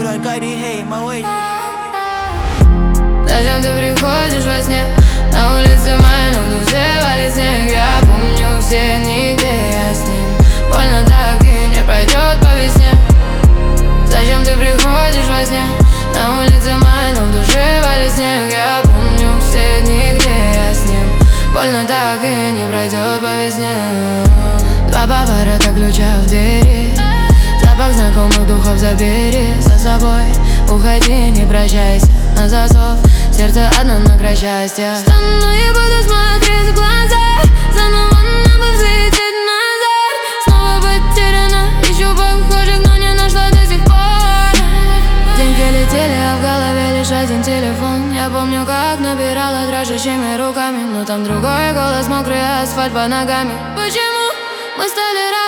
you like I did, hey, my way. Зачем ты приходишь во сне? На улице май, но в душе валит снег. Я помню все дни, где я с ним. Больно так и не пройдет по весне. Зачем ты приходишь во сне? На улице май, но в душе валит снег. Я помню все дни, где я с ним. Больно так и не пройдет по весне. Два поворота ключа в двери. Запах знакомых духов забери за собой. Уходи, не прощайся на засов. Сердце одно на край счастья. Стану и буду смотреть в глаза. Заново нам бы взлететь назад. Снова потеряна, ищу похожих, но не нашла до сих пор. Деньги летели, а в голове лишь один телефон. Я помню, как набирала дрожащими руками, но там другой голос, мокрый асфальт под ногами. Почему мы стали